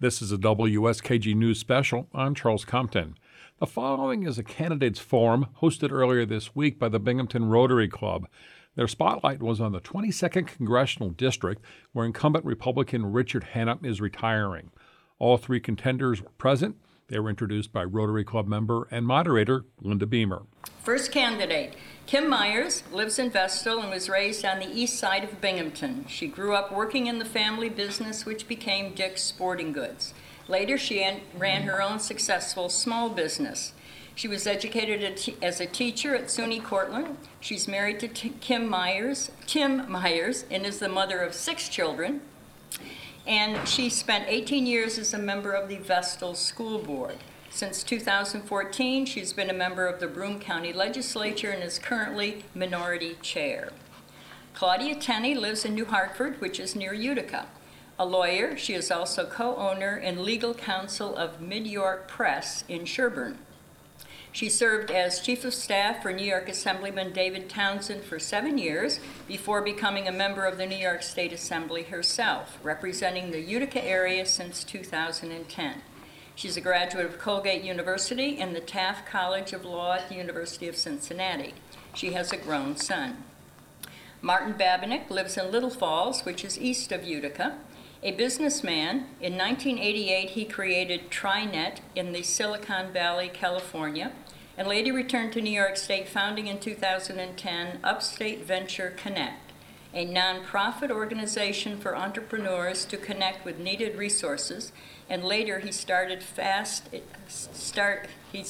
This is a WSKG News special. I'm Charles Compton. The following is a candidates forum hosted earlier this week by the Binghamton Rotary Club. Their spotlight was on the 22nd Congressional District, where incumbent Republican Richard Hanna is retiring. All three contenders were present. They were introduced by Rotary Club member and moderator Linda Beamer. First candidate, Kim Myers, lives in Vestal and was raised on the east side of Binghamton. She grew up working in the family business, which became Dick's Sporting Goods. Later, she ran her own successful small business. She was educated as a teacher at SUNY Cortland. She's married to Tim Myers, and is the mother of 6 children. And she spent 18 years as a member of the Vestal School Board. Since 2014, she's been a member of the Broome County Legislature and is currently minority chair. Claudia Tenney lives in New Hartford, which is near Utica. A lawyer, she is also co-owner and legal counsel of Mid-York Press in Sherburne. She served as Chief of Staff for New York Assemblyman David Townsend for 7 years before becoming a member of the New York State Assembly herself, representing the Utica area since 2010. She's a graduate of Colgate University and the Taft College of Law at the University of Cincinnati. She has a grown son. Martin Babinick lives in Little Falls, which is east of Utica. A businessman, in 1988 he created TriNet in the Silicon Valley, California, and later returned to New York State, founding in 2010 Upstate Venture Connect, a nonprofit organization for entrepreneurs to connect with needed resources, and later he started Start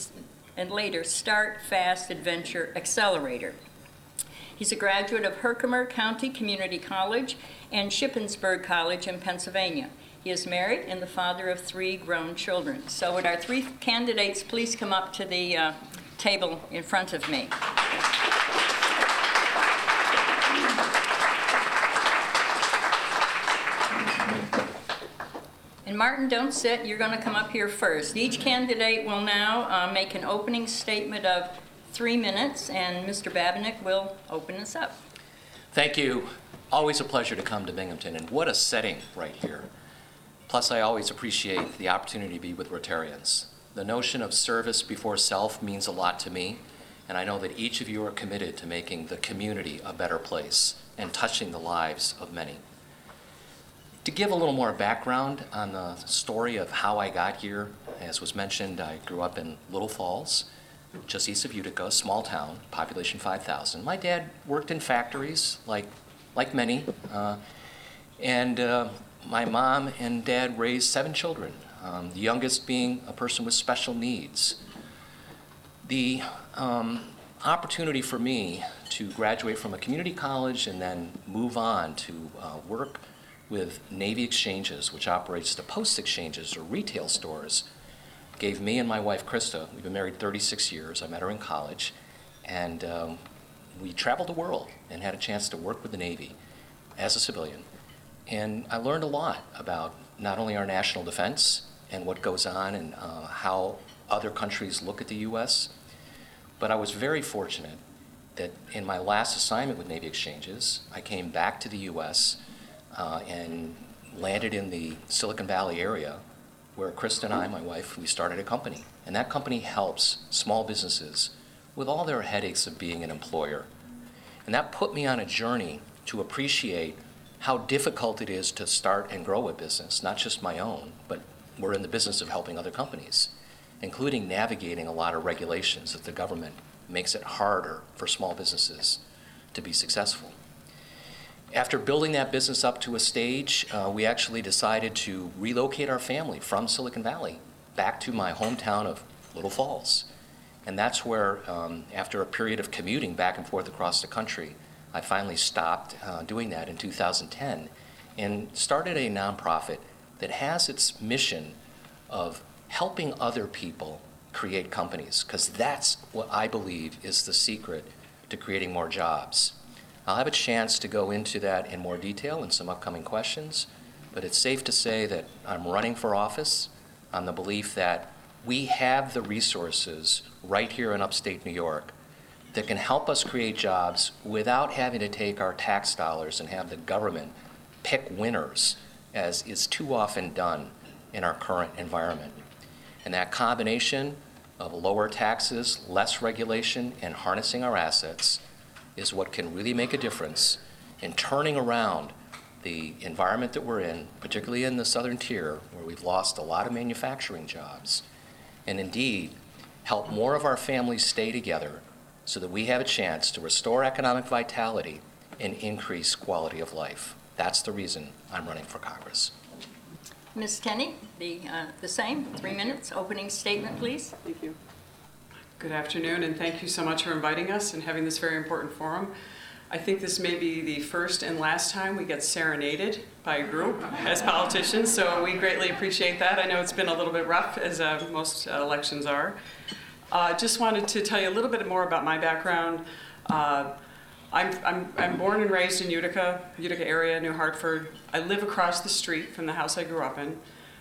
Fast Adventure Accelerator. He's a graduate of Herkimer County Community College and Shippensburg College in Pennsylvania. He is married and the father of 3 grown children. So would our 3 candidates please come up to the table in front of me. And Martin, don't sit. You're going to come up here first. Each candidate will now make an opening statement of 3 minutes, and Mr. Babinick will open us up. Thank you. Always a pleasure to come to Binghamton, and what a setting right here. Plus, I always appreciate the opportunity to be with Rotarians. The notion of service before self means a lot to me, and I know that each of you are committed to making the community a better place and touching the lives of many. To give a little more background on the story of how I got here, as was mentioned, I grew up in Little Falls, just east of Utica, a small town, population 5,000. My dad worked in factories, like many, and my mom and dad raised 7 children, the youngest being a person with special needs. The opportunity for me to graduate from a community college and then move on to work with Navy Exchanges, which operates the post exchanges or retail stores, gave me and my wife, Krista, we've been married 36 years, I met her in college, and we traveled the world and had a chance to work with the Navy as a civilian. And I learned a lot about not only our national defense and what goes on and how other countries look at the U.S., but I was very fortunate that in my last assignment with Navy Exchanges, I came back to the U.S. And landed in the Silicon Valley area, where Krista and I, my wife, we started a company. And that company helps small businesses with all their headaches of being an employer. And that put me on a journey to appreciate how difficult it is to start and grow a business, not just my own, but we're in the business of helping other companies, including navigating a lot of regulations that the government makes it harder for small businesses to be successful. After building that business up to a stage, we actually decided to relocate our family from Silicon Valley back to my hometown of Little Falls. And that's where, after a period of commuting back and forth across the country, I finally stopped doing that in 2010 and started a nonprofit that has its mission of helping other people create companies, because that's what I believe is the secret to creating more jobs. I'll have a chance to go into that in more detail in some upcoming questions, but it's safe to say that I'm running for office on the belief that we have the resources right here in upstate New York that can help us create jobs without having to take our tax dollars and have the government pick winners, as is too often done in our current environment. And that combination of lower taxes, less regulation, and harnessing our assets is what can really make a difference in turning around the environment that we're in, particularly in the southern tier, where we've lost a lot of manufacturing jobs, and indeed help more of our families stay together so that we have a chance to restore economic vitality and increase quality of life. That's the reason I'm running for Congress. Ms. Tenney, the same, 3 minutes, opening statement, please. Thank you. Good afternoon, and thank you so much for inviting us and having this very important forum. I think this may be the first and last time we get serenaded by a group as politicians, so we greatly appreciate that. I know it's been a little bit rough, as most elections are. Just wanted to tell you a little bit more about my background. I'm born and raised in Utica area, New Hartford. I live across the street from the house I grew up in.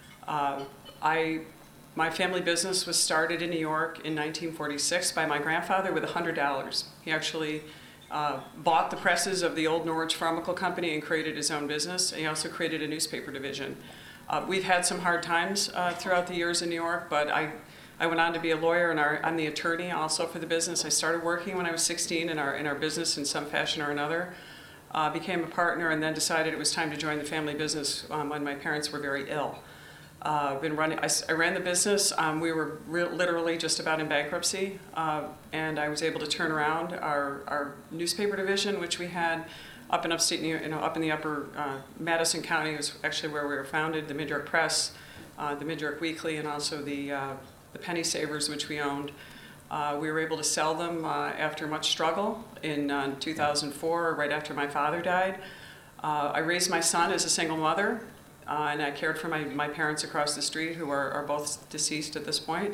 My family business was started in New York in 1946 by my grandfather with $100. He actually bought the presses of the old Norwich Pharmaceutical Company and created his own business. He also created a newspaper division. We've had some hard times throughout the years in New York, but I went on to be a lawyer, and I'm the attorney also for the business. I started working when I was 16 in our business in some fashion or another. Became a partner, and then decided it was time to join the family business when my parents were very ill. I ran the business. We were literally just about in bankruptcy, and I was able to turn around our newspaper division, which we had up in upstate, up in the upper Madison County. Was actually where we were founded. The Mid-York Press, the Mid-York Weekly, and also the Penny Savers, which we owned. We were able to sell them after much struggle in 2004, right after my father died. I raised my son as a single mother. And I cared for my parents across the street, who are both deceased at this point.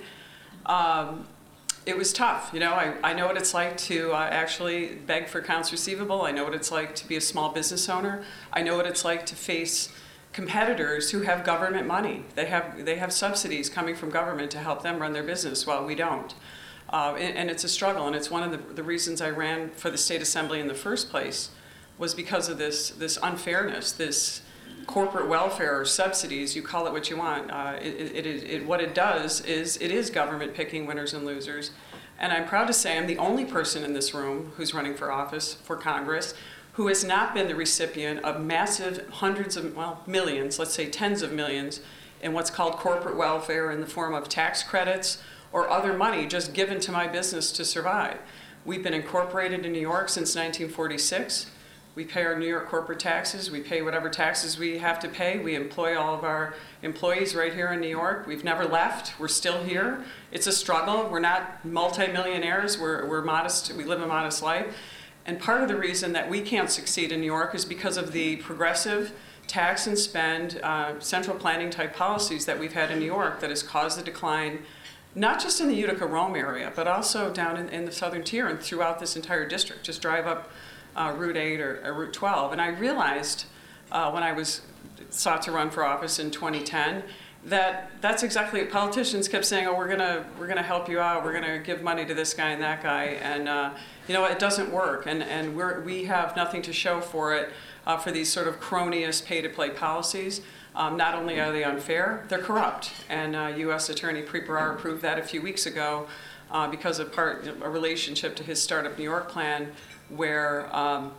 It was tough. I know what it's like to actually beg for accounts receivable. I know what it's like to be a small business owner. I know what it's like to face competitors who have government money. They have subsidies coming from government to help them run their business while we don't. And it's a struggle, and it's one of the reasons I ran for the state assembly in the first place, was because of this unfairness, this corporate welfare or subsidies, you call it what you want. What it does is it is government picking winners and losers. And I'm proud to say I'm the only person in this room who's running for office, for Congress, who has not been the recipient of massive hundreds of, millions, let's say tens of millions, in what's called corporate welfare in the form of tax credits or other money just given to my business to survive. We've been incorporated in New York since 1946. We pay our New York corporate taxes. We pay whatever taxes we have to pay. We employ all of our employees right here in New York. We've never left. We're still here. It's a struggle. We're not multimillionaires. We're modest. We live a modest life. And part of the reason that we can't succeed in New York is because of the progressive tax and spend, central planning type policies that we've had in New York that has caused the decline, not just in the Utica-Rome area, but also down in the southern tier and throughout this entire district. Just drive up Route 8 or Route 12. And I realized when I was sought to run for office in 2010 that that's exactly what politicians kept saying. Oh, we're gonna help you out. We're gonna give money to this guy and that guy, and it doesn't work. And we have nothing to show for it for these sort of cronyist pay-to-play policies. Not only are they unfair, they're corrupt. And U.S. Attorney Preet Bharara proved that a few weeks ago because of a relationship to his Startup New York plan, where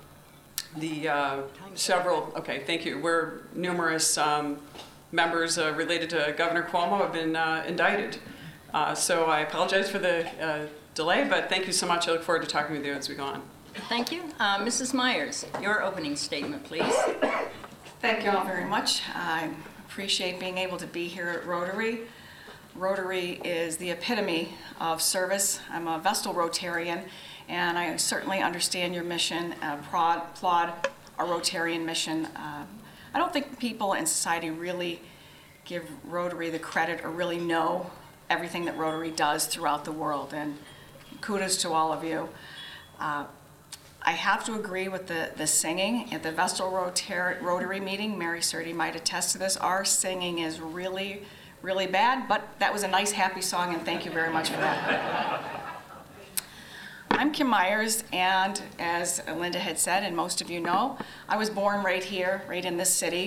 where numerous members related to Governor Cuomo have been indicted. So I apologize for the delay, but thank you so much. I look forward to talking with you as we go on. Thank you. Mrs. Myers, your opening statement, please. Thank you all very much. I appreciate being able to be here at Rotary. Rotary is the epitome of service. I'm a Vestal Rotarian, and I certainly understand your mission, applaud our Rotarian mission. I don't think people in society really give Rotary the credit or really know everything that Rotary does throughout the world, and kudos to all of you. I have to agree with the singing. At the Vestal Rotary meeting, Mary Surdy might attest to this, our singing is really, really bad, but that was a nice, happy song, and thank you very much for that. I'm Kim Myers, and as Linda had said, and most of you know, I was born right here, right in this city.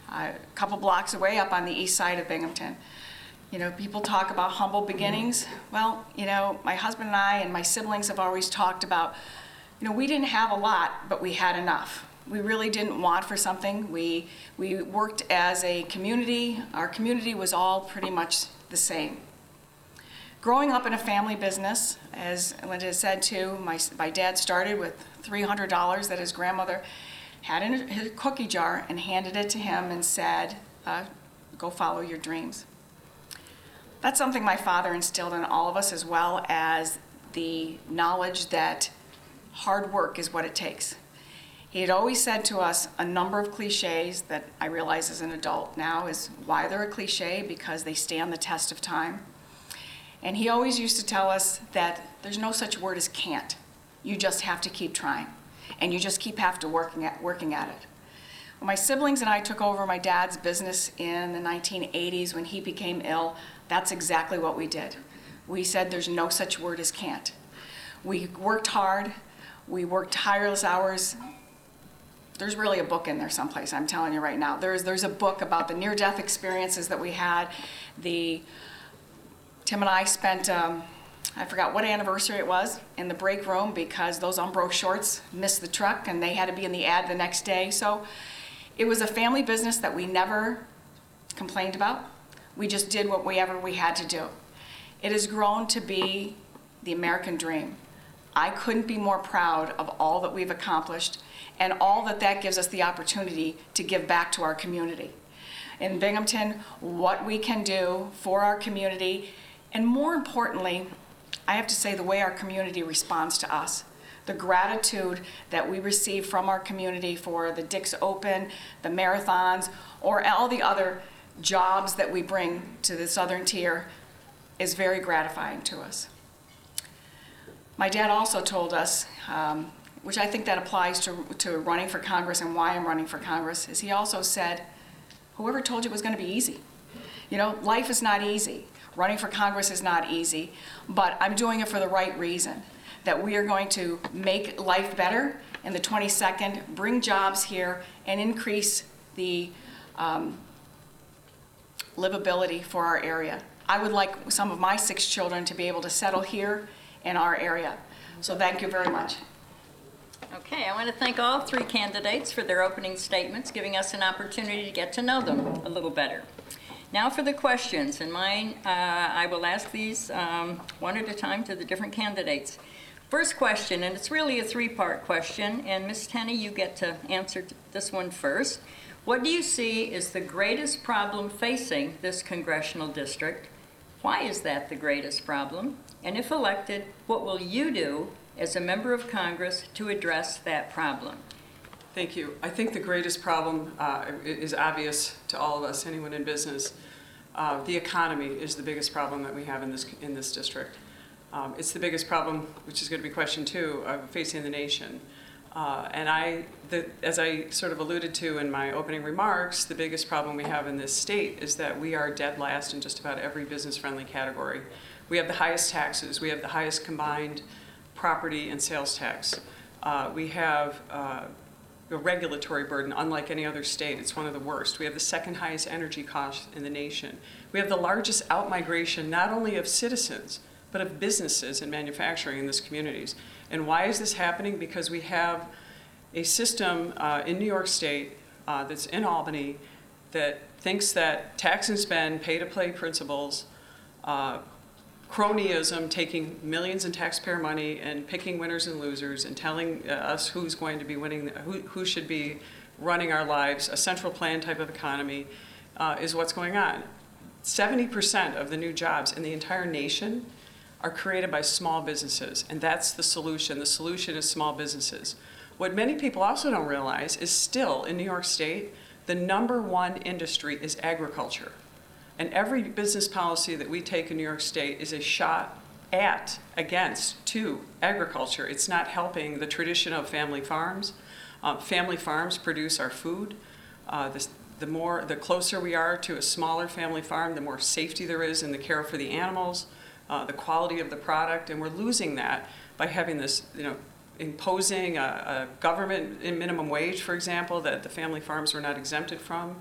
a couple blocks away up on the east side of Binghamton. You know, people talk about humble beginnings. Well, you know, my husband and I and my siblings have always talked about, you know, we didn't have a lot, but we had enough. We really didn't want for something. We worked as a community. Our community was all pretty much the same. Growing up in a family business, as Linda said too, my dad started with $300 that his grandmother had in his cookie jar and handed it to him and said, go follow your dreams. That's something my father instilled in all of us, as well as the knowledge that hard work is what it takes. He had always said to us a number of cliches that I realize as an adult now is why they're a cliche, because they stand the test of time. And he always used to tell us that there's no such word as can't. You just have to keep trying, and you just have to working at it. When my siblings and I took over my dad's business in the 1980s when he became ill, that's exactly what we did. We said there's no such word as can't. We worked hard. We worked tireless hours. There's really a book in there someplace, I'm telling you right now. There's a book about the near-death experiences that we had. Tim and I spent, I forgot what anniversary it was, in the break room because those Umbro shorts missed the truck and they had to be in the ad the next day. So it was a family business that we never complained about. We just did whatever we had to do. It has grown to be the American dream. I couldn't be more proud of all that we've accomplished and all that gives us the opportunity to give back to our community. In Binghamton, what we can do for our community, and more importantly, I have to say the way our community responds to us. The gratitude that we receive from our community for the Dick's Open, the marathons, or all the other jobs that we bring to the Southern Tier is very gratifying to us. My dad also told us, which I think that applies to running for Congress and why I'm running for Congress, is he also said, whoever told you it was going to be easy? You know, life is not easy. Running for Congress is not easy, but I'm doing it for the right reason, that we are going to make life better in the 22nd, bring jobs here, and increase the livability for our area. I would like some of my 6 children to be able to settle here in our area. So thank you very much. Okay, I want to thank all 3 candidates for their opening statements, giving us an opportunity to get to know them a little better. Now for the questions, and mine, I will ask these one at a time to the different candidates. First question, and it's really a 3-part question, and Ms. Tenney, you get to answer this one first. What do you see is the greatest problem facing this congressional district? Why is that the greatest problem? And if elected, what will you do as a member of Congress to address that problem? Thank you. I think the greatest problem is obvious to all of us, anyone in business. The economy is the biggest problem that we have in this district. It's the biggest problem, which is going to be question 2, facing the nation. As I sort of alluded to in my opening remarks, the biggest problem we have in this state is that we are dead last in just about every business-friendly category. We have the highest taxes. We have the highest combined property and sales tax. We have a regulatory burden unlike any other state. It's one of the worst. We have the 2nd highest energy costs in the nation. We have the largest outmigration not only of citizens, but of businesses and manufacturing in these communities. And why is this happening? Because we have a system in New York State that's in Albany that thinks that tax and spend, pay-to-play principles, cronyism, taking millions in taxpayer money and picking winners and losers and telling us who's going to be winning, who should be running our lives, a central plan type of economy, is what's going on. 70% of the new jobs in the entire nation are created by small businesses, and that's the solution. The solution is small businesses. What many people also don't realize is still in New York State, the #1 industry is agriculture. And every business policy that we take in New York State is a shot to agriculture. It's not helping the tradition of family farms. Family farms produce our food. The closer we are to a smaller family farm, the more safety there is in the care for the animals, the quality of the product, and we're losing that by having this, imposing a government minimum wage, for example, that the family farms were not exempted from.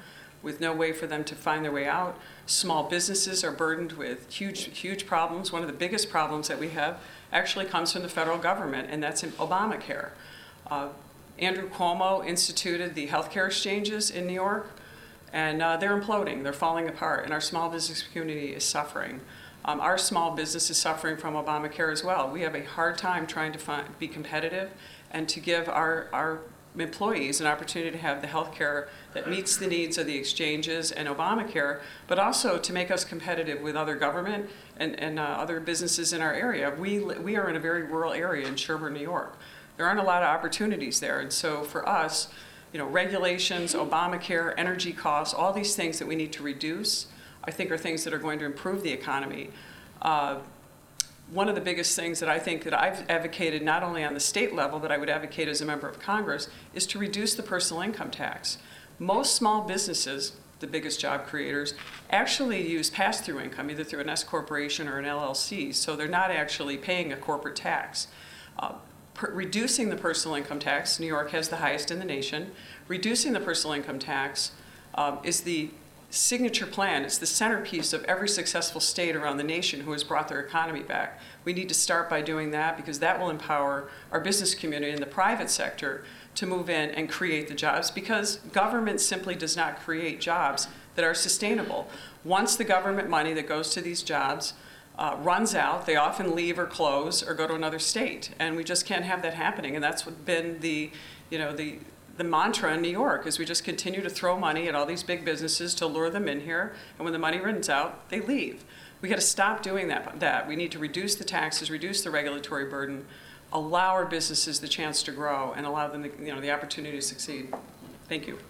with no way for them to find their way out. Small businesses are burdened with huge problems. One of the biggest problems that we have actually comes from the federal government, and that's in Obamacare. Andrew Cuomo instituted the healthcare exchanges in New York, and they're imploding, they're falling apart, and our small business community is suffering. Our small business is suffering from Obamacare as well. We have a hard time trying to be competitive and to give our employees an opportunity to have the health care that meets the needs of the exchanges and Obamacare, but also to make us competitive with other government and other businesses in our area. We are in a very rural area in Sherburne, New York. There aren't a lot of opportunities there, and so for us, regulations, Obamacare, energy costs, all these things that we need to reduce, I think are things that are going to improve the economy. One of the biggest things that I think that I've advocated not only on the state level, but I would advocate as a member of Congress, is to reduce the personal income tax. Most small businesses, the biggest job creators, actually use pass-through income, either through an S corporation or an LLC, so they're not actually paying a corporate tax. Reducing the personal income tax, New York has the highest in the nation, reducing the personal income tax is the signature plan. It's the centerpiece of every successful state around the nation who has brought their economy back. We need to start by doing that because that will empower our business community and the private sector to move in and create the jobs, because government simply does not create jobs that are sustainable. Once the government money that goes to these jobs runs out, they often leave or close or go to another state, and we just can't have that happening. And that's what been the mantra in New York, is we just continue to throw money at all these big businesses to lure them in here, and when the money runs out, they leave. We got to stop doing that. We need to reduce the taxes, reduce the regulatory burden, allow our businesses the chance to grow, and allow them the opportunity to succeed. Thank you.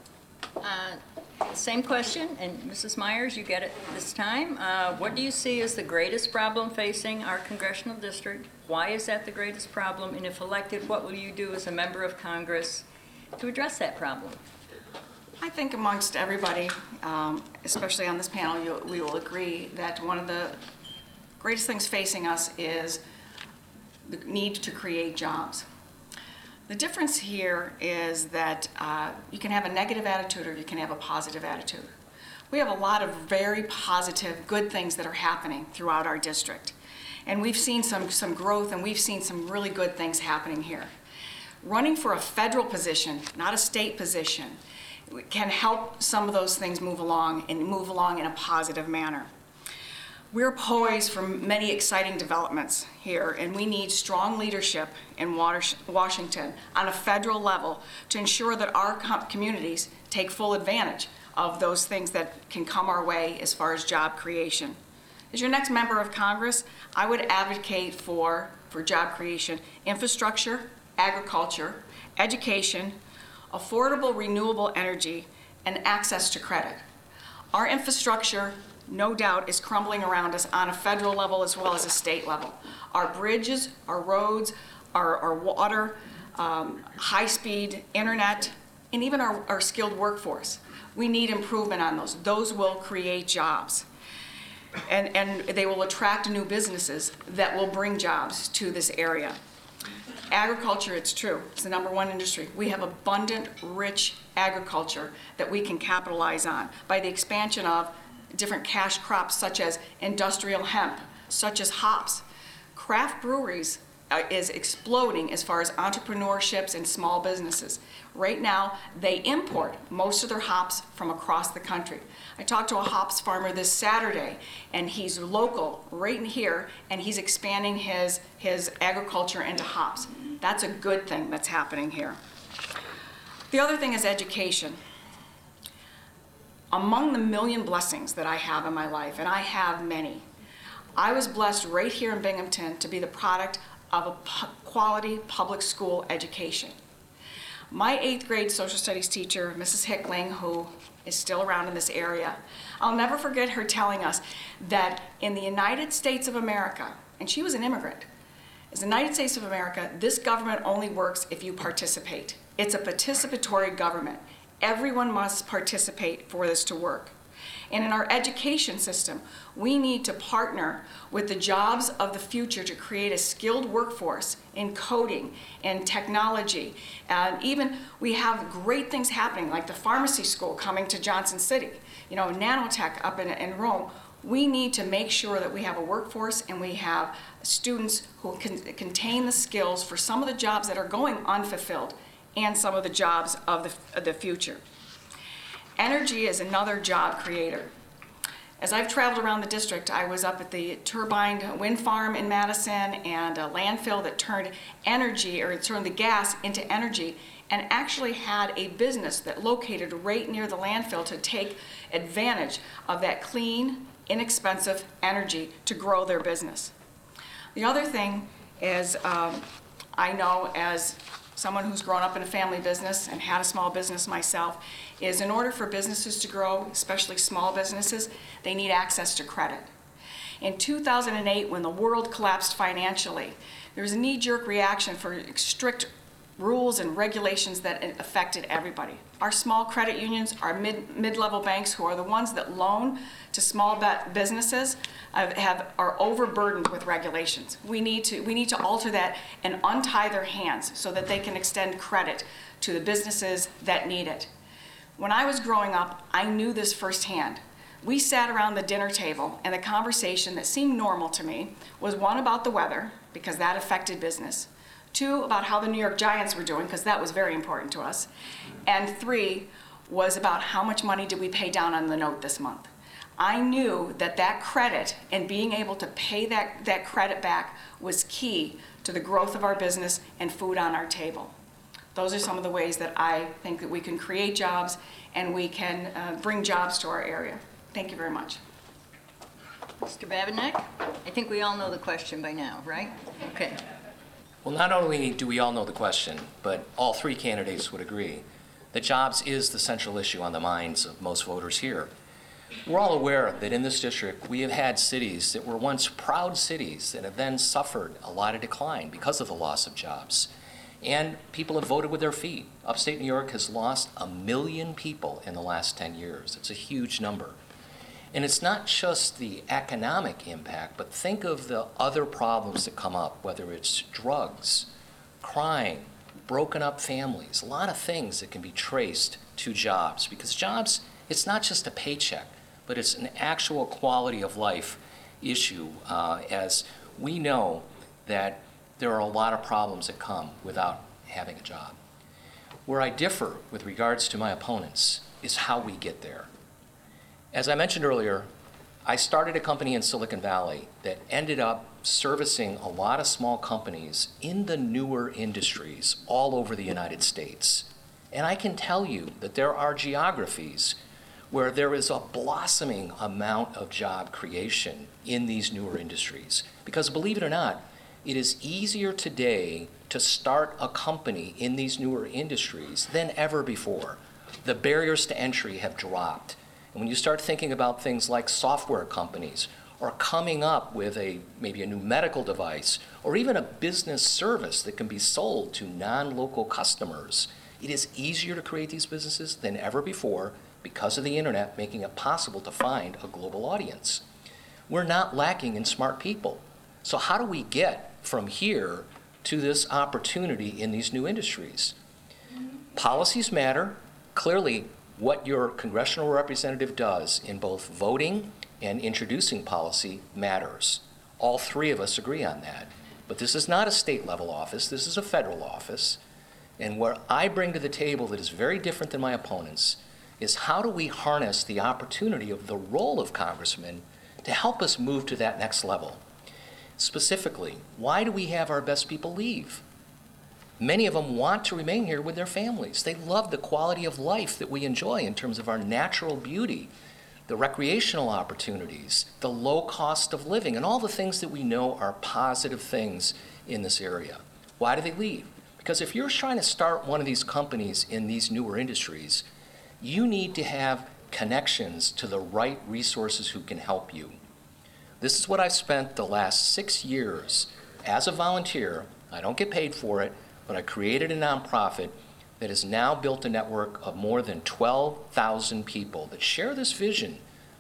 Same question, and Mrs. Myers, you get it this time. What do you see as the greatest problem facing our congressional district? Why is that the greatest problem? And if elected, what will you do as a member of Congress to address that problem? I think amongst everybody, especially on this panel, we will agree that one of the greatest things facing us is the need to create jobs. The difference here is that you can have a negative attitude or you can have a positive attitude. We have a lot of very positive, good things that are happening throughout our district. And we've seen some growth, and we've seen some really good things happening here. Running for a federal position, not a state position, can help some of those things move along in a positive manner. We're poised for many exciting developments here, and we need strong leadership in Washington on a federal level to ensure that our communities take full advantage of those things that can come our way as far as job creation. As your next member of Congress, I would advocate for job creation, infrastructure, agriculture, education, affordable renewable energy, and access to credit. Our infrastructure, no doubt, is crumbling around us on a federal level as well as a state level. Our bridges, our roads, our water, high-speed internet, and even our skilled workforce. We need improvement on those. Those will create jobs. And they will attract new businesses that will bring jobs to this area. Agriculture, it's true, it's the #1 industry. We have abundant, rich agriculture that we can capitalize on by the expansion of different cash crops such as industrial hemp, such as hops. Craft breweries is exploding as far as entrepreneurships and small businesses. Right now, they import most of their hops from across the country. I talked to a hops farmer this Saturday, and he's local right in here, and he's expanding his agriculture into hops. That's a good thing that's happening here. The other thing is education. Among the million blessings that I have in my life, and I have many, I was blessed right here in Binghamton to be the product of a quality public school education. My 8th grade social studies teacher, Mrs. Hickling, who is still around in this area, I'll never forget her telling us that in the United States of America, and she was an immigrant, in the United States of America, this government only works if you participate. It's a participatory government. Everyone must participate for this to work. And in our education system, we need to partner with the jobs of the future to create a skilled workforce in coding and technology. And even we have great things happening, like the pharmacy school coming to Johnson City, you know, nanotech up in Rome. We need to make sure that we have a workforce and we have students who can contain the skills for some of the jobs that are going unfulfilled and some of the jobs of the future. Energy is another job creator. As I've traveled around the district, I was up at the turbine wind farm in Madison and a landfill that turned energy, or it turned the gas into energy, and actually had a business that located right near the landfill to take advantage of that clean, inexpensive energy to grow their business. The other thing is, I know as someone who's grown up in a family business and had a small business myself, is in order for businesses to grow, especially small businesses, they need access to credit. In 2008, when the world collapsed financially, there was a knee-jerk reaction for strict rules and regulations that affected everybody. Our small credit unions, our mid-level banks, who are the ones that loan to small businesses, are overburdened with regulations. We need to alter that and untie their hands so that they can extend credit to the businesses that need it. When I was growing up, I knew this firsthand. We sat around the dinner table, and the conversation that seemed normal to me was one about the weather, because that affected business. 2, about how the New York Giants were doing, because that was very important to us. And 3 was about how much money did we pay down on the note this month. I knew that that credit and being able to pay that credit back was key to the growth of our business and food on our table. Those are some of the ways that I think that we can create jobs and we can bring jobs to our area. Thank you very much. Mr. Babinek, I think we all know the question by now, right? Okay. Well, not only do we all know the question, but all 3 candidates would agree that jobs is the central issue on the minds of most voters here. We're all aware that in this district, we have had cities that were once proud cities that have then suffered a lot of decline because of the loss of jobs. And people have voted with their feet. Upstate New York has lost 1 million people in the last 10 years. It's a huge number. And it's not just the economic impact, but think of the other problems that come up, whether it's drugs, crime, broken up families, a lot of things that can be traced to jobs. Because jobs, it's not just a paycheck, but it's an actual quality of life issue, as we know that there are a lot of problems that come without having a job. Where I differ with regards to my opponents is how we get there. As I mentioned earlier, I started a company in Silicon Valley that ended up servicing a lot of small companies in the newer industries all over the United States. And I can tell you that there are geographies where there is a blossoming amount of job creation in these newer industries. Because believe it or not, it is easier today to start a company in these newer industries than ever before. The barriers to entry have dropped. And when you start thinking about things like software companies, or coming up with maybe a new medical device, or even a business service that can be sold to non-local customers, it is easier to create these businesses than ever before because of the internet making it possible to find a global audience. We're not lacking in smart people. So how do we get from here to this opportunity in these new industries? Policies matter. Clearly, what your congressional representative does in both voting and introducing policy matters. All 3 of us agree on that. But this is not a state-level office. This is a federal office. And what I bring to the table that is very different than my opponents is how do we harness the opportunity of the role of congressmen to help us move to that next level? Specifically, why do we have our best people leave? Many of them want to remain here with their families. They love the quality of life that we enjoy in terms of our natural beauty, the recreational opportunities, the low cost of living, and all the things that we know are positive things in this area. Why do they leave? Because if you're trying to start one of these companies in these newer industries, you need to have connections to the right resources who can help you. This is what I've spent the last 6 years as a volunteer. I don't get paid for it, but I created a nonprofit that has now built a network of more than 12,000 people that share this vision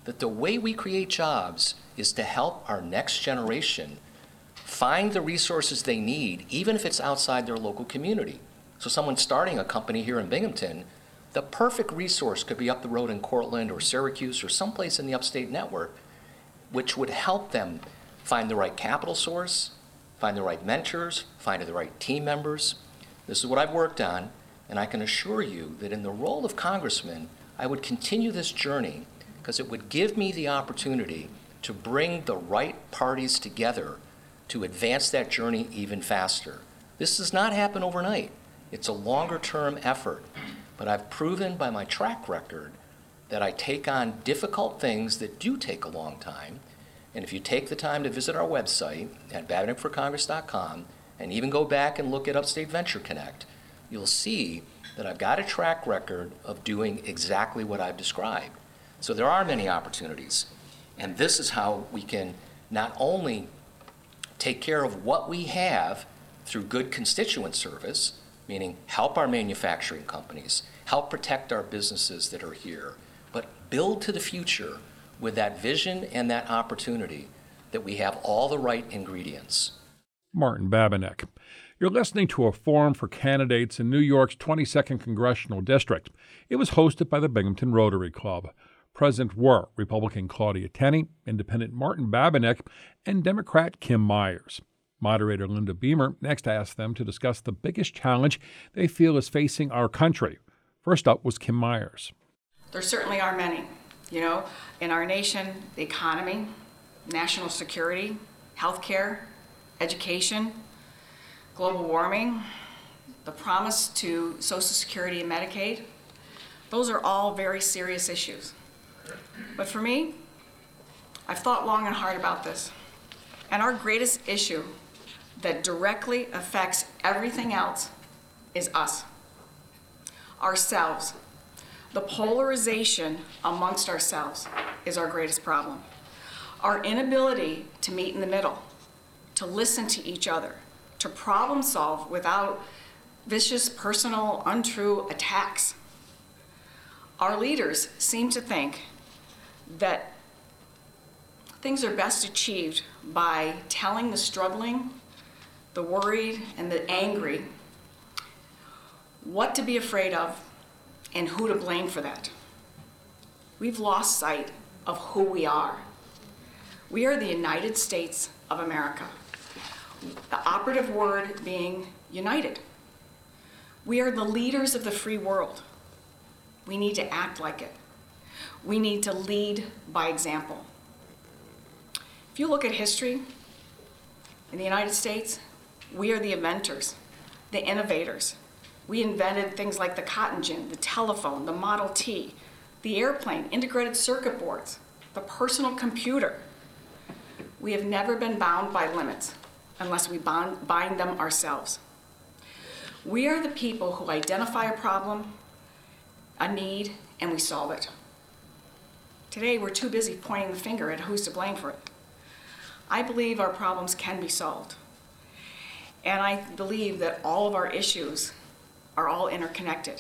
that the way we create jobs is to help our next generation find the resources they need, even if it's outside their local community. So someone starting a company here in Binghamton, the perfect resource could be up the road in Cortland or Syracuse or someplace in the upstate network, which would help them find the right capital source, find the right mentors, find the right team members. This is what I've worked on, and I can assure you that in the role of congressman, I would continue this journey because it would give me the opportunity to bring the right parties together to advance that journey even faster. This does not happen overnight. It's a longer-term effort, but I've proven by my track record that I take on difficult things that do take a long time. And if you take the time to visit our website at babinickforcongress.com and even go back and look at Upstate Venture Connect, you'll see that I've got a track record of doing exactly what I've described. So there are many opportunities. And this is how we can not only take care of what we have through good constituent service, meaning help our manufacturing companies, help protect our businesses that are here, but build to the future with that vision and that opportunity that we have all the right ingredients. Martin Babinick. You're listening to a forum for candidates in New York's 22nd Congressional District. It was hosted by the Binghamton Rotary Club. Present were Republican Claudia Tenney, Independent Martin Babinick, and Democrat Kim Myers. Moderator Linda Beamer next asked them to discuss the biggest challenge they feel is facing our country. First up was Kim Myers. There certainly are many. In our nation, the economy, national security, healthcare, education, global warming, the promise to Social Security and Medicaid, those are all very serious issues. But for me, I've thought long and hard about this. And our greatest issue that directly affects everything else is us, ourselves. The polarization amongst ourselves is our greatest problem. Our inability to meet in the middle, to listen to each other, to problem solve without vicious, personal, untrue attacks. Our leaders seem to think that things are best achieved by telling the struggling, the worried, and the angry what to be afraid of and who to blame for that. We've lost sight of who we are. We are the United States of America, the operative word being united. We are the leaders of the free world. We need to act like it. We need to lead by example. If you look at history in the United States, we are the inventors, the innovators. We invented things like the cotton gin, the telephone, the Model T, the airplane, integrated circuit boards, the personal computer. We have never been bound by limits unless we bind them ourselves. We are the people who identify a problem, a need, and we solve it. Today, we're too busy pointing the finger at who's to blame for it. I believe our problems can be solved. And I believe that all of our issues are all interconnected.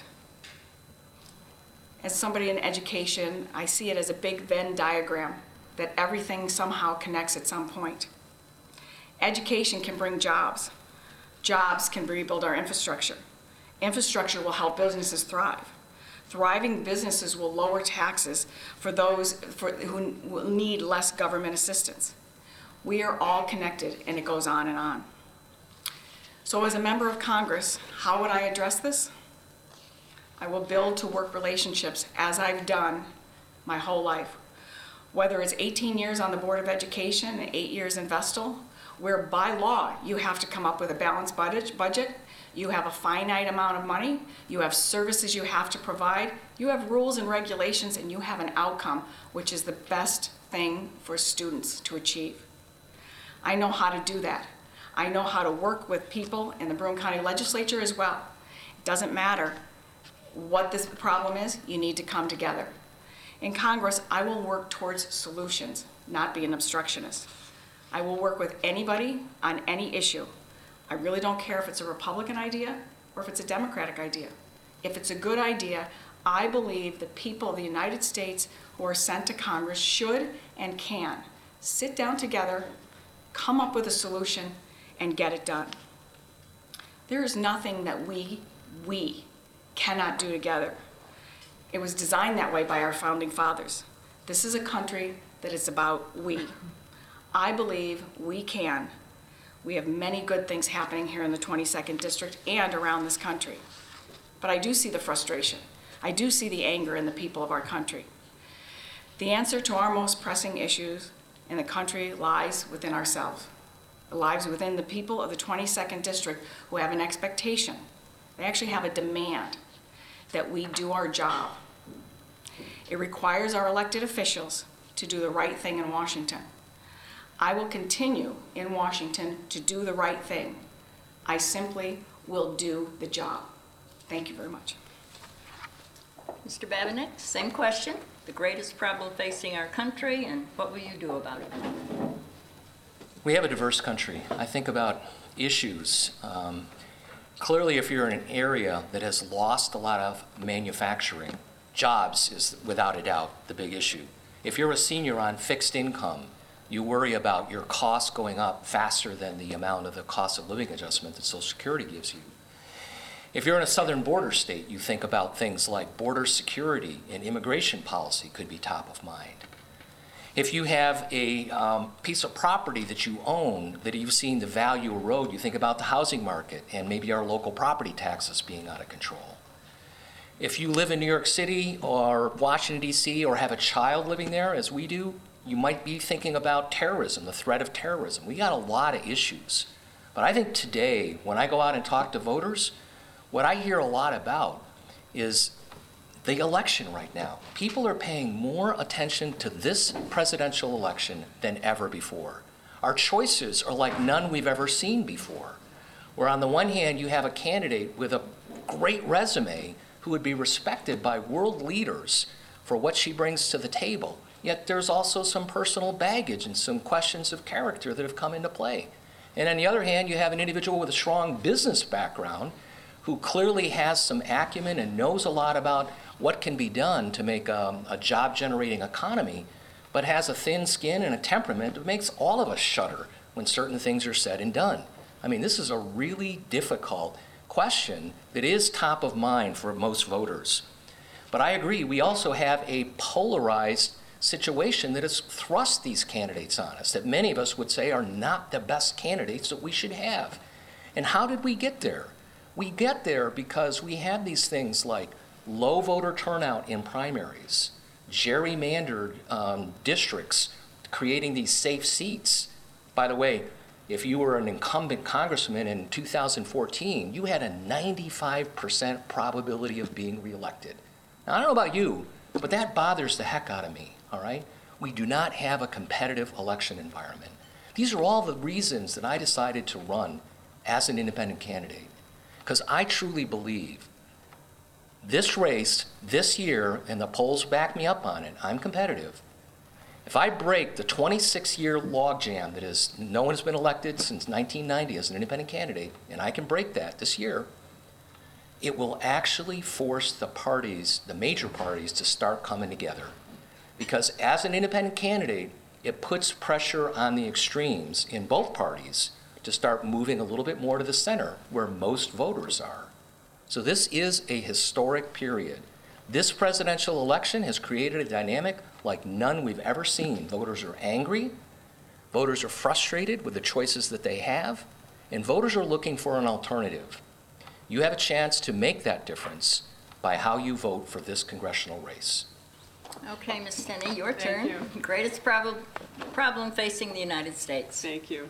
As somebody in education, I see it as a big Venn diagram that everything somehow connects at some point. Education can bring jobs. Jobs can rebuild our infrastructure. Infrastructure will help businesses thrive. Thriving businesses will lower taxes for those who need less government assistance. We are all connected, and it goes on and on. So as a member of Congress, how would I address this? I will build to work relationships as I've done my whole life. Whether it's 18 years on the Board of Education and 8 years in Vestal, where by law you have to come up with a balanced budget, you have a finite amount of money, you have services you have to provide, you have rules and regulations, and you have an outcome, which is the best thing for students to achieve. I know how to do that. I know how to work with people in the Broome County Legislature as well. It doesn't matter what this problem is, you need to come together. In Congress, I will work towards solutions, not be an obstructionist. I will work with anybody on any issue. I really don't care if it's a Republican idea or if it's a Democratic idea. If it's a good idea, I believe the people of the United States who are sent to Congress should and can sit down together, come up with a solution, and get it done. There is nothing that we cannot do together. It was designed that way by our founding fathers. This is a country that is about we. I believe we can. We have many good things happening here in the 22nd District and around this country. But I do see the frustration. I do see the anger in the people of our country. The answer to our most pressing issues in the country lies within ourselves. It lies within the people of the 22nd District who have an expectation. They actually have a demand that we do our job. It requires our elected officials to do the right thing in Washington. I will continue in Washington to do the right thing. I simply will do the job. Thank you very much. Mr. Babinett, same question. The greatest problem facing our country, and what will you do about it? We have a diverse country. I think about issues. Clearly, if you're in an area that has lost a lot of manufacturing, jobs is without a doubt the big issue. If you're a senior on fixed income, you worry about your costs going up faster than the amount of the cost of living adjustment that Social Security gives you. If you're in a southern border state, you think about things like border security and immigration policy could be top of mind. If you have a piece of property that you own that you've seen the value erode, you think about the housing market and maybe our local property taxes being out of control. If you live in New York City or Washington, D.C., or have a child living there, as we do, you might be thinking about terrorism, the threat of terrorism. We got a lot of issues. But I think today, when I go out and talk to voters, what I hear a lot about is the election right now. People are paying more attention to this presidential election than ever before. Our choices are like none we've ever seen before. Where on the one hand, you have a candidate with a great resume who would be respected by world leaders for what she brings to the table. Yet there's also some personal baggage and some questions of character that have come into play. And on the other hand, you have an individual with a strong business background who clearly has some acumen and knows a lot about what can be done to make a job-generating economy, but has a thin skin and a temperament that makes all of us shudder when certain things are said and done. I mean, this is a really difficult question that is top of mind for most voters. But I agree, we also have a polarized situation that has thrust these candidates on us, that many of us would say are not the best candidates that we should have. And how did we get there? We get there because we have these things like low voter turnout in primaries, gerrymandered districts, creating these safe seats. By the way, if you were an incumbent congressman in 2014, you had a 95% probability of being reelected. Now, I don't know about you, but that bothers the heck out of me, all right? We do not have a competitive election environment. These are all the reasons that I decided to run as an independent candidate, because I truly believe this race this year, and the polls back me up on it, I'm competitive. If I break the 26-year logjam that is no one has been elected since 1990 as an independent candidate, and I can break that this year, it will actually force the parties, the major parties, to start coming together. Because as an independent candidate, it puts pressure on the extremes in both parties to start moving a little bit more to the center where most voters are. So this is a historic period. This presidential election has created a dynamic like none we've ever seen. Voters are angry, voters are frustrated with the choices that they have, and voters are looking for an alternative. You have a chance to make that difference by how you vote for this congressional race. Okay, Ms. Tenney, your turn. Thank you. Greatest problem facing the United States. Thank you.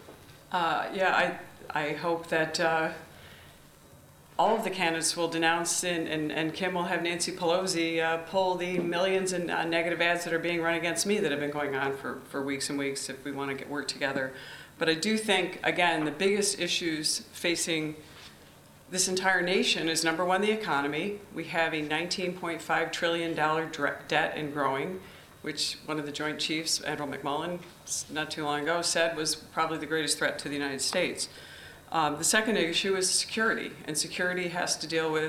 I hope that all of the candidates will denounce and Kim will have Nancy Pelosi pull the millions in negative ads that are being run against me that have been going on for weeks and weeks if we want to work together. But I do think, again, the biggest issues facing this entire nation is, number one, the economy. We have a $19.5 trillion debt and growing, which one of the Joint Chiefs, Admiral McMullen, not too long ago said was probably the greatest threat to the United States. The second issue is security, and security has to deal with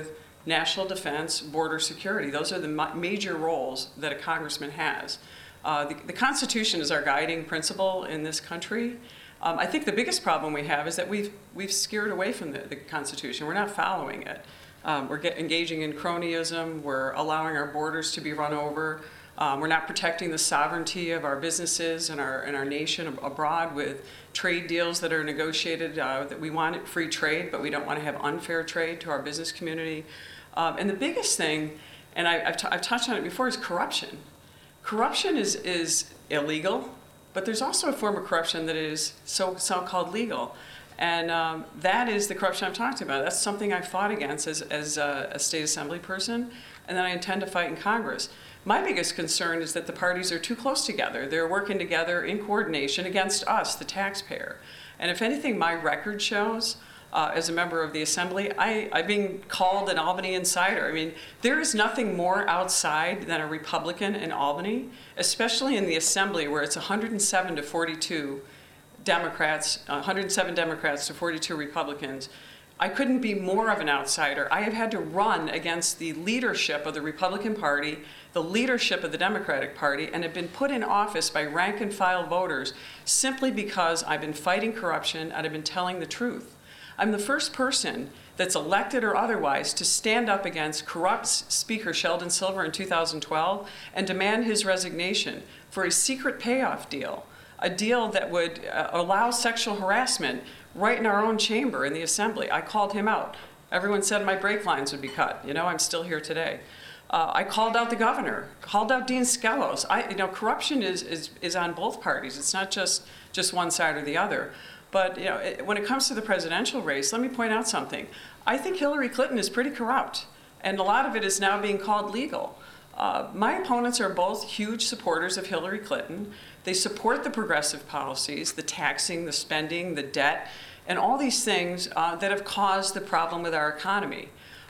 national defense, border security. Those are the major roles that a congressman has. The Constitution is our guiding principle in this country. I think the biggest problem we have is that we've steered away from the Constitution. We're not following it. We're engaging in cronyism. We're allowing our borders to be run over. We're not protecting the sovereignty of our businesses and our nation abroad with trade deals that are negotiated. That we want free trade, but we don't want to have unfair trade to our business community. And the biggest thing, and I've touched on it before, is corruption. Corruption is illegal, but there's also a form of corruption that is so-called legal. And that is the corruption I'm talking about. That's something I fought against as a state assembly person, and that I intend to fight in Congress. My biggest concern is that the parties are too close together. They're working together in coordination against us, the taxpayer. And if anything, my record shows, as a member of the Assembly, I'm being called an Albany insider. I mean, there is nothing more outside than a Republican in Albany, especially in the Assembly where it's 107 to 42 Democrats, 107 Democrats to 42 Republicans. I couldn't be more of an outsider. I have had to run against the leadership of the Republican Party, the leadership of the Democratic Party, and have been put in office by rank and file voters simply because I've been fighting corruption and I've been telling the truth. I'm the first person that's elected or otherwise to stand up against corrupt Speaker Sheldon Silver in 2012 and demand his resignation for a secret payoff deal, a deal that would allow sexual harassment right in our own chamber in the Assembly. I called him out. Everyone said my brake lines would be cut. You know, I'm still here today. I called out the governor, called out Dean Skelos. Corruption is on both parties. It's not just one side or the other. But when it comes to the presidential race, let me point out something. I think Hillary Clinton is pretty corrupt, and a lot of it is now being called legal. My opponents are both huge supporters of Hillary Clinton. They support the progressive policies, the taxing, the spending, the debt, and all these things that have caused the problem with our economy.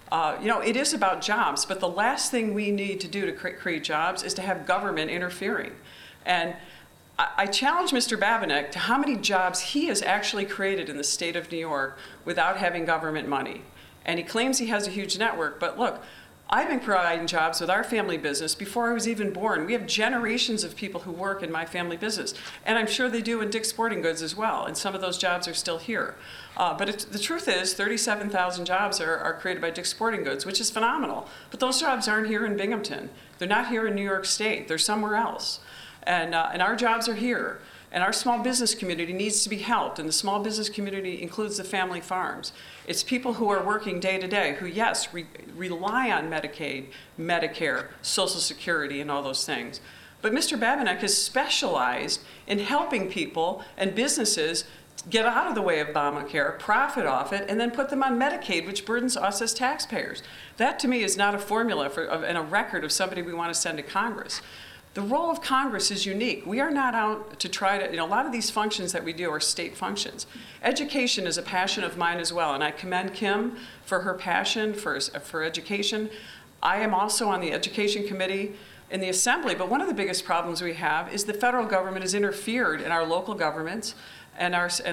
It is about jobs, but the last thing we need to do to create jobs is to have government interfering. And I challenge Mr. Babinec to how many jobs he has actually created in the state of New York without having government money. And he claims he has a huge network, but look, I've been providing jobs with our family business before I was even born. We have generations of people who work in my family business, and I'm sure they do in Dick's Sporting Goods as well, and some of those jobs are still here. But the truth is, 37,000 jobs are created by Dick's Sporting Goods, which is phenomenal. But those jobs aren't here in Binghamton. They're not here in New York State. They're somewhere else. And our jobs are here. And our small business community needs to be helped, and the small business community includes the family farms. It's people who are working day to day who, yes, rely on Medicaid, Medicare, Social Security, and all those things. But Mr. Babinec has specialized in helping people and businesses get out of the way of Obamacare, profit off it, and then put them on Medicaid, which burdens us as taxpayers. That, to me, is not a formula and a record of somebody we want to send to Congress. The role of Congress is unique. We are not out to try to, a lot of these functions that we do are state functions. Education is a passion of mine as well, and I commend Kim for her passion for education. I am also on the Education Committee in the Assembly, but one of the biggest problems we have is the federal government has interfered in our local governments and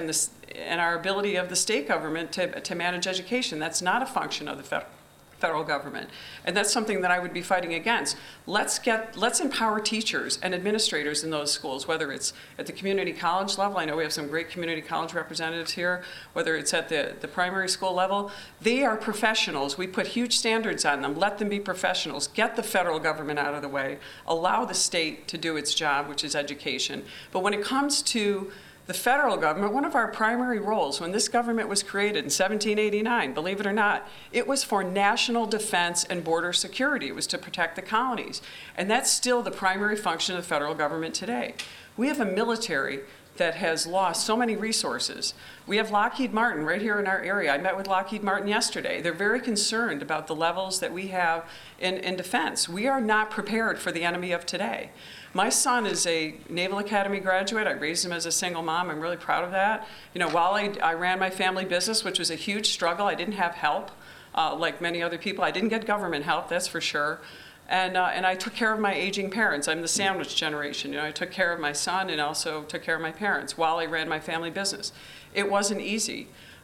our ability of the state government to manage education. That's not a function of the federal government. And that's something that I would be fighting against. Let's empower teachers and administrators in those schools, whether it's at the community college level. I know we have some great community college representatives here, whether it's at the primary school level. They are professionals. We put huge standards on them. Let them be professionals. Get the federal government out of the way. Allow the state to do its job, which is education. But when it comes to the federal government, one of our primary roles when this government was created in 1789, believe it or not, it was for national defense and border security. It was to protect the colonies. And that's still the primary function of the federal government today. We have a military that has lost so many resources. We have Lockheed Martin right here in our area. I met with Lockheed Martin yesterday. They're very concerned about the levels that we have in defense. We are not prepared for the enemy of today. My son is a Naval Academy graduate. I raised him as a single mom. I'm really proud of that. While I ran my family business, which was a huge struggle, I didn't have help like many other people. I didn't get government help, that's for sure. And I took care of my aging parents. I'm the sandwich generation. I took care of my son and also took care of my parents while I ran my family business. It wasn't easy.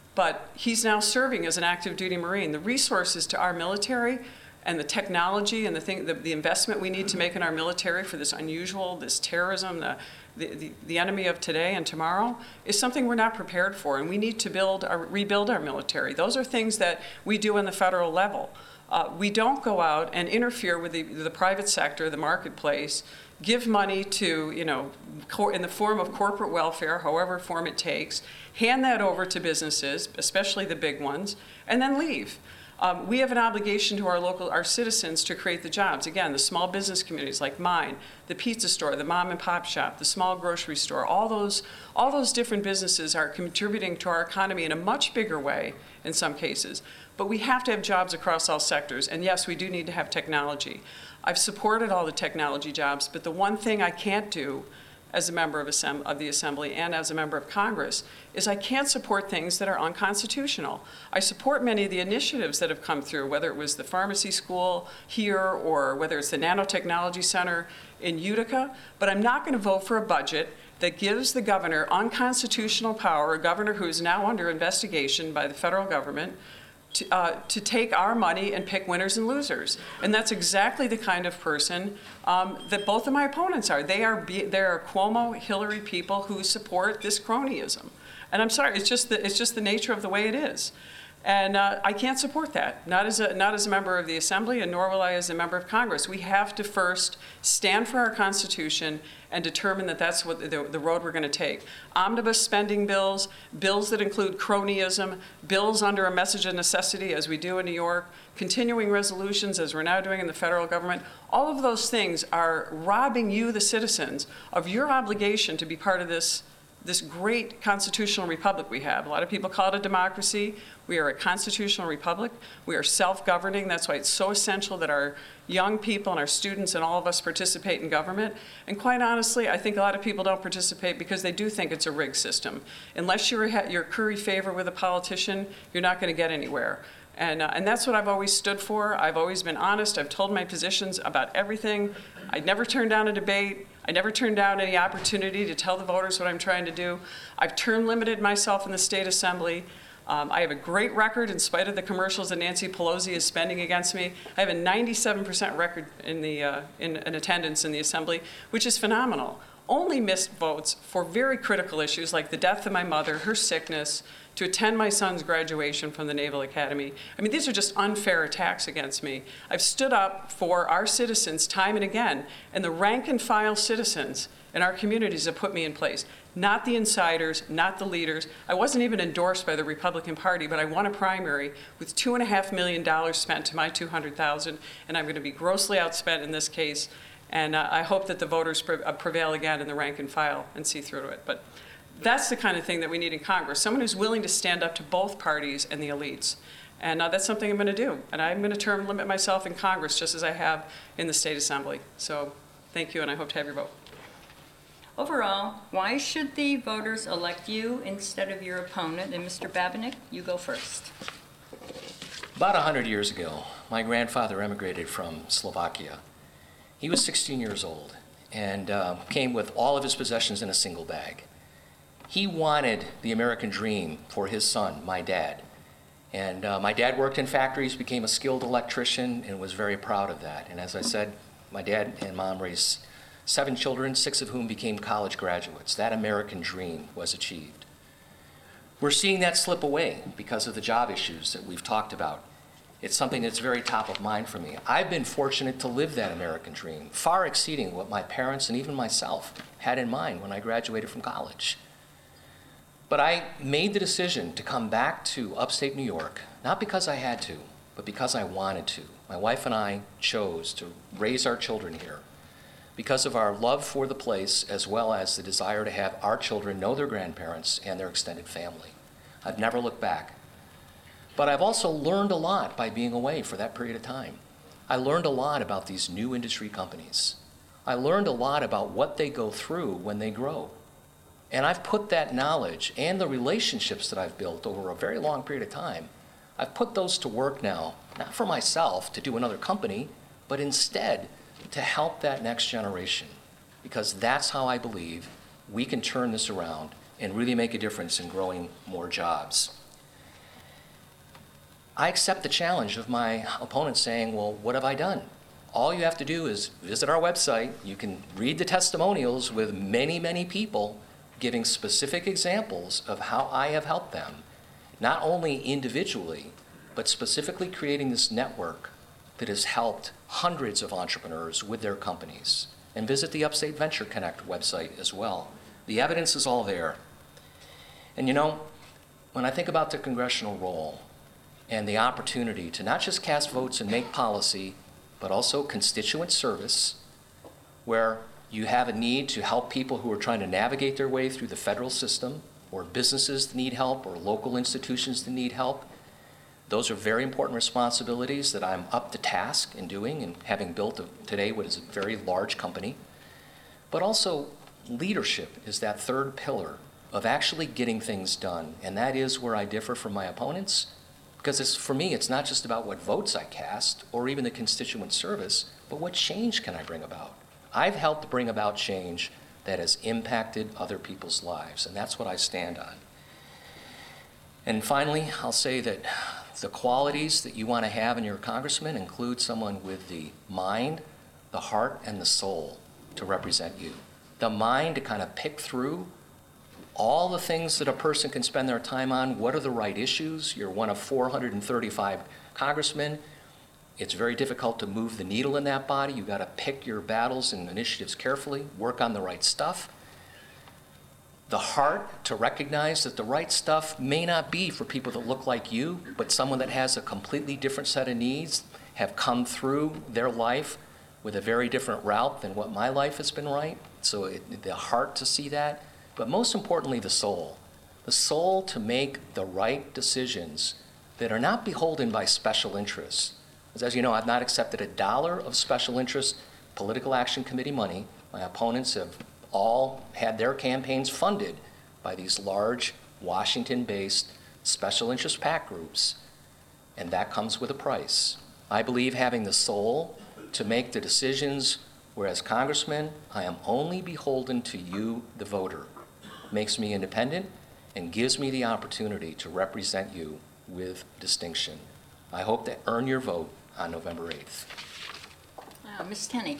but he's now serving as an active duty Marine. The resources to our military and the technology and the investment we need to make in our military for this unusual, this terrorism, the enemy of today and tomorrow, is something we're not prepared for, and we need to rebuild our military. Those are things that we do on the federal level. We don't go out and interfere with the private sector, the marketplace, give money to, in the form of corporate welfare, however form it takes, hand that over to businesses, especially the big ones, and then leave. We have an obligation to our citizens to create the jobs. Again, the small business communities like mine, the pizza store, the mom and pop shop, the small grocery store, all those different businesses are contributing to our economy in a much bigger way in some cases. But we have to have jobs across all sectors, and yes, we do need to have technology. I've supported all the technology jobs, but the one thing I can't do as a member of the Assembly and as a member of Congress is I can't support things that are unconstitutional. I support many of the initiatives that have come through, whether it was the pharmacy school here or whether it's the nanotechnology center in Utica, but I'm not going to vote for a budget that gives the governor unconstitutional power, a governor who is now under investigation by the federal government, to take our money and pick winners and losers. And that's exactly the kind of person that both of my opponents are. They are Cuomo, Hillary people who support this cronyism. And I'm sorry, it's just the nature of the way it is. And I can't support that, not as a member of the Assembly, and nor will I as a member of Congress. We have to first stand for our Constitution and determine that that's what the road we're going to take. Omnibus spending bills, bills that include cronyism, bills under a message of necessity, as we do in New York, continuing resolutions, as we're now doing in the federal government. All of those things are robbing you, the citizens, of your obligation to be part of this great constitutional republic we have. A lot of people call it a democracy. We are a constitutional republic. We are self-governing. That's why it's so essential that our young people and our students and all of us participate in government. And quite honestly, I think a lot of people don't participate because they do think it's a rigged system. Unless you're curry favor with a politician, you're not going to get anywhere. And that's what I've always stood for. I've always been honest. I've told my positions about everything. I never turn down a debate. I never turn down any opportunity to tell the voters what I'm trying to do. I've term limited myself in the state assembly. I have a great record in spite of the commercials that Nancy Pelosi is spending against me. I have a 97% record in attendance in the assembly, which is phenomenal. Only missed votes for very critical issues like the death of my mother, her sickness, to attend my son's graduation from the Naval Academy. I mean, these are just unfair attacks against me. I've stood up for our citizens time and again, and the rank and file citizens in our communities have put me in place. Not the insiders, not the leaders. I wasn't even endorsed by the Republican Party, but I won a primary with $2.5 million spent to my $200,000, and I'm going to be grossly outspent in this case. And I hope that the voters prevail again in the rank and file and see through to it. But that's the kind of thing that we need in Congress, someone who's willing to stand up to both parties and the elites. And that's something I'm going to do. And I'm going to term limit myself in Congress just as I have in the state assembly. So thank you, and I hope to have your vote. Overall, why should the voters elect you instead of your opponent? And Mr. Babinec, you go first. About 100 years ago, my grandfather emigrated from Slovakia. He was 16 years old and came with all of his possessions in a single bag. He wanted the American dream for his son, my dad. And my dad worked in factories, became a skilled electrician, and was very proud of that. And as I said, my dad and mom raised 7 children, 6 of whom became college graduates. That American dream was achieved. We're seeing that slip away because of the job issues that we've talked about. It's something that's very top of mind for me. I've been fortunate to live that American dream, far exceeding what my parents and even myself had in mind when I graduated from college. But I made the decision to come back to upstate New York, not because I had to, but because I wanted to. My wife and I chose to raise our children here because of our love for the place, as well as the desire to have our children know their grandparents and their extended family. I've never looked back. But I've also learned a lot by being away for that period of time. I learned a lot about these new industry companies. I learned a lot about what they go through when they grow. And I've put that knowledge and the relationships that I've built over a very long period of time, I've put those to work now, not for myself to do another company, but instead to help that next generation. Because that's how I believe we can turn this around and really make a difference in growing more jobs. I accept the challenge of my opponent saying, well, what have I done? All you have to do is visit our website. You can read the testimonials with many, many people giving specific examples of how I have helped them, not only individually, but specifically creating this network that has helped hundreds of entrepreneurs with their companies. And visit the Upstate Venture Connect website as well. The evidence is all there. And you know, when I think about the congressional role and the opportunity to not just cast votes and make policy, but also constituent service, where you have a need to help people who are trying to navigate their way through the federal system, or businesses that need help, or local institutions that need help. Those are very important responsibilities that I'm up to task in doing, and having built today what is a very large company. But also, leadership is that third pillar of actually getting things done, and that is where I differ from my opponents. Because for me, it's not just about what votes I cast or even the constituent service, but what change can I bring about? I've helped bring about change that has impacted other people's lives, and that's what I stand on. And finally, I'll say that the qualities that you want to have in your congressman include someone with the mind, the heart, and the soul to represent you. The mind to kind of pick through all the things that a person can spend their time on. What are the right issues? You're one of 435 congressmen. It's very difficult to move the needle in that body. You've got to pick your battles and initiatives carefully, work on the right stuff. The heart to recognize that the right stuff may not be for people that look like you, but someone that has a completely different set of needs, have come through their life with a very different route than what my life has been right. So the heart to see that. But most importantly, the soul to make the right decisions that are not beholden by special interests. As you know, I've not accepted $1 of special interest political action committee money. My opponents have all had their campaigns funded by these large Washington-based special interest PAC groups, and that comes with a price. I believe having the soul to make the decisions, whereas Congressman, I am only beholden to you, the voter, makes me independent and gives me the opportunity to represent you with distinction. I hope to earn your vote on November 8th. Ms. Tenney.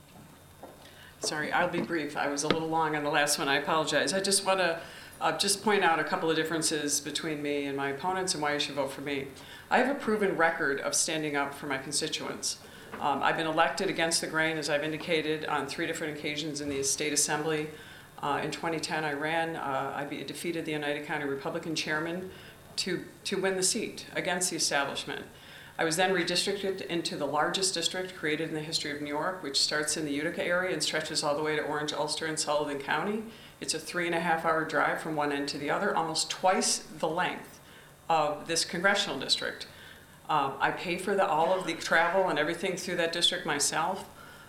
Sorry, I'll be brief. I was a little long on the last one. I apologize. I just want to just point out a couple of differences between me and my opponents and why you should vote for me. I have a proven record of standing up for my constituents. I've been elected against the grain, as I've indicated, on 3 different occasions in the state assembly. In 2010, I ran. I defeated the Oneida County Republican chairman to win the seat against the establishment. I was then redistricted into the largest district created in the history of New York, which starts in the Utica area and stretches all the way to Orange, Ulster, and Sullivan County. It's a 3.5-hour drive from one end to the other, almost twice the length of this congressional district. I pay for all of the travel and everything through that district myself.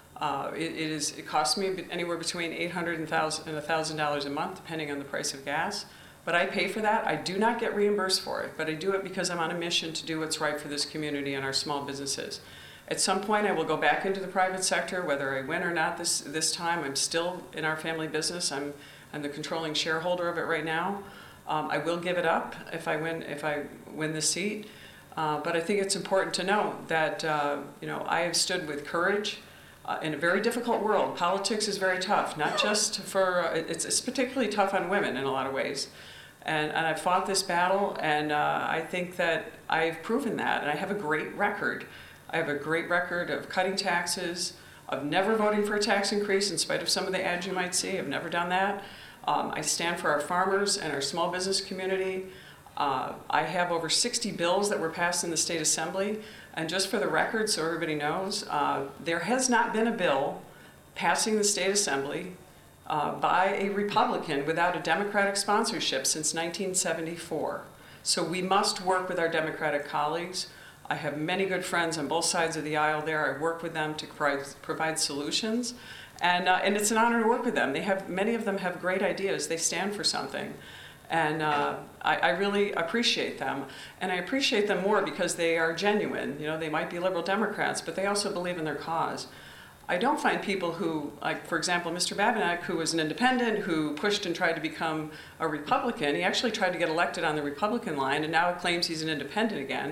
It costs me anywhere between $800 and $1,000 a month, depending on the price of gas. But I pay for that. I do not get reimbursed for it, but I do it because I'm on a mission to do what's right for this community and our small businesses. At some point, I will go back into the private sector, whether I win or not this time. I'm still in our family business. I'm the controlling shareholder of it right now. I will give it up if I win this seat. But I think it's important to know that I have stood with courage in a very difficult world. Politics is very tough, not just for, it's particularly tough on women in a lot of ways. And I've fought this battle, and I think that I've proven that, and I have a great record. I have a great record of cutting taxes, of never voting for a tax increase in spite of some of the ads you might see. I've never done that. I stand for our farmers and our small business community. I have over 60 bills that were passed in the state assembly. And just for the record, so everybody knows, there has not been a bill passing the state assembly by a Republican without a Democratic sponsorship since 1974. So we must work with our Democratic colleagues. I have many good friends on both sides of the aisle there. I work with them to provide solutions. And it's an honor to work with them. Many of them have great ideas. They stand for something. And I really appreciate them. And I appreciate them more because they are genuine. They might be liberal Democrats, but they also believe in their cause. I don't find people who, like, for example, Mr. Babinec, who was an independent, who pushed and tried to become a Republican. He actually tried to get elected on the Republican line, and now claims he's an independent again.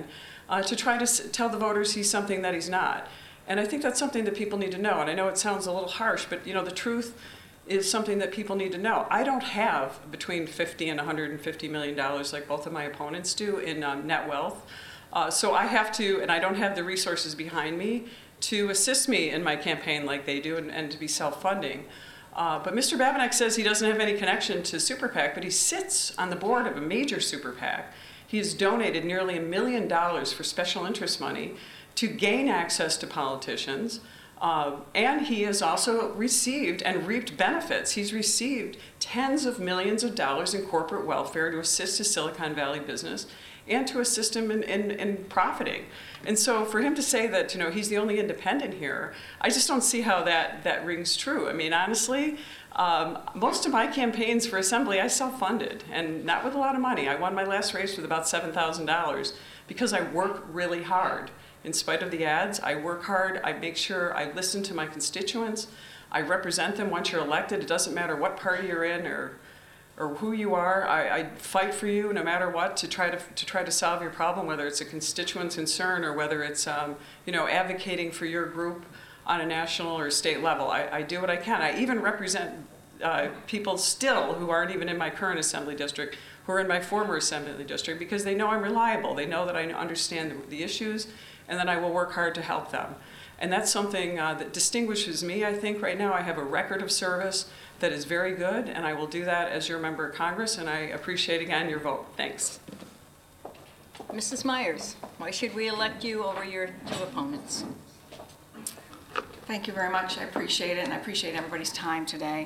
to try to tell the voters he's something that he's not. And I think that's something that people need to know. And I know it sounds a little harsh, but you know, the truth is something that people need to know. I don't have between $50 and $150 million like both of my opponents do in net wealth. So I have to, and I don't have the resources behind me to assist me in my campaign like they do and to be self-funding. But Mr. Babinek says he doesn't have any connection to Super PAC, but he sits on the board of a major Super PAC. He has donated nearly $1 million for special interest money to gain access to politicians. And he has also received and reaped benefits. He's received tens of millions of dollars in corporate welfare to assist his Silicon Valley business and to assist him in profiting. And so for him to say that, you know, he's the only independent here, I just don't see how that rings true. I mean, honestly, most of my campaigns for Assembly, I self-funded, and not with a lot of money. I won my last race with about $7,000 because I work really hard. In spite of the ads, I work hard. I make sure I listen to my constituents. I represent them once you're elected. It doesn't matter what party you're in or who you are. I fight for you no matter what to try to solve your problem, whether it's a constituent concern or whether it's you know, advocating for your group on a national or state level. I do what I can. I even represent people still who aren't even in my current Assembly district, who are in my former Assembly district, because they know I'm reliable. They know that I understand the issues, and that I will work hard to help them. And that's something that distinguishes me, I think. Right now I have a record of service that is very good, and I will do that as your member of Congress, and I appreciate again your vote. Thanks. Mrs. Myers, why should we elect you over your two opponents? Thank you very much. I appreciate it, and I appreciate everybody's time today.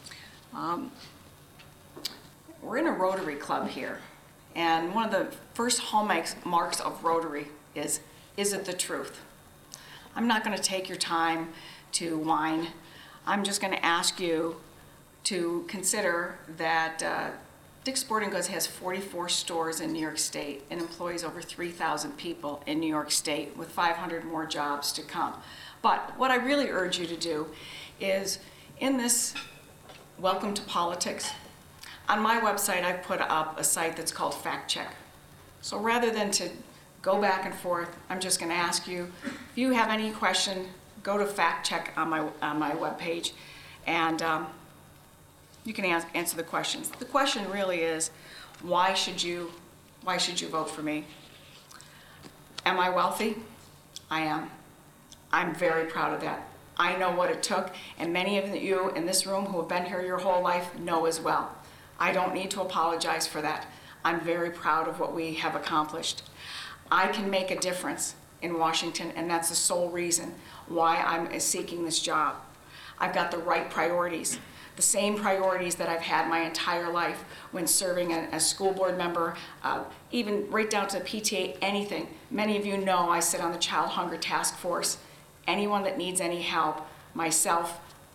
We're in a Rotary Club here, and one of the first hallmarks of Rotary is it the truth? I'm not going to take your time to whine. I'm just going to ask you to consider that Dick's Sporting Goods has 44 stores in New York State and employs over 3,000 people in New York State with 500 more jobs to come. But what I really urge you to do is, in this Welcome to Politics, on my website I've put up a site that's called Fact Check. So rather than to go back and forth, I'm just going to ask you, if you have any question, go to Fact Check on my webpage, and you can answer the questions. The question really is, why should you vote for me? Am I wealthy? I am. I'm very proud of that. I know what it took, and many of you in this room who have been here your whole life know as well. I don't need to apologize for that. I'm very proud of what we have accomplished. I can make a difference in Washington, and that's the sole reason why I'm seeking this job. I've got the right priorities, the same priorities that I've had my entire life when serving as school board member, even right down to PTA, anything. Many of you know I sit on the Child Hunger Task Force. Anyone that needs any help, myself,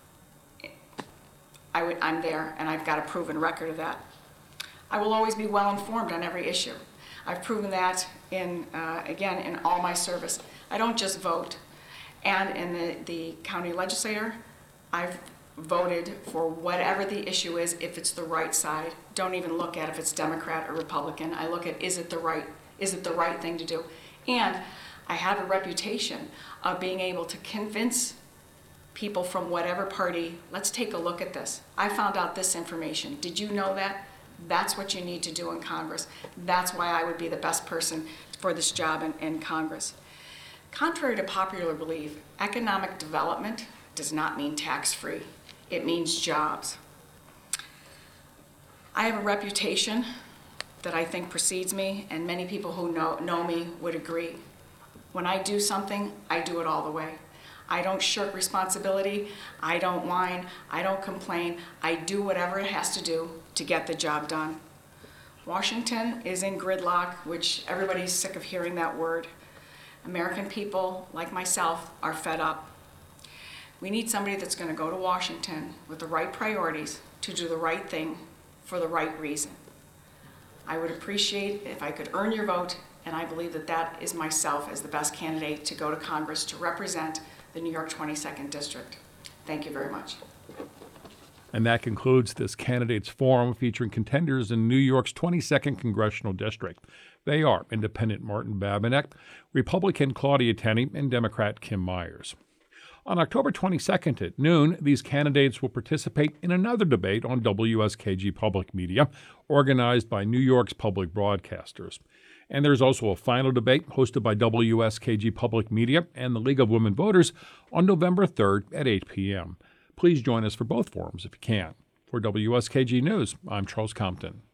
I'm there, and I've got a proven record of that. I will always be well informed on every issue. I've proven that again, in all my service. I don't just vote. And in the county legislature, I've voted for whatever the issue is, if it's the right side. Don't even look at if it's Democrat or Republican. I look at, is it the right thing to do? And I have a reputation of being able to convince people from whatever party, let's take a look at this. I found out this information. Did you know that? That's what you need to do in Congress. That's why I would be the best person for this job in Congress. Contrary to popular belief, economic development does not mean tax-free. It means jobs. I have a reputation that I think precedes me, and many people who know me would agree. When I do something, I do it all the way. I don't shirk responsibility, I don't whine, I don't complain. I do whatever it has to do to get the job done. Washington is in gridlock, which everybody's sick of hearing that word. American people, like myself, are fed up. We need somebody that's going to go to Washington with the right priorities to do the right thing for the right reason. I would appreciate if I could earn your vote, and I believe that that is myself as the best candidate to go to Congress to represent the New York 22nd District. Thank you very much. And that concludes this candidates forum featuring contenders in New York's 22nd Congressional District. They are Independent Martin Babinek, Republican Claudia Tenney, and Democrat Kim Myers. On October 22nd at noon, these candidates will participate in another debate on WSKG Public Media, organized by New York's public broadcasters. And there's also a final debate hosted by WSKG Public Media and the League of Women Voters on November 3rd at 8 p.m. Please join us for both forums if you can. For WSKG News, I'm Charles Compton.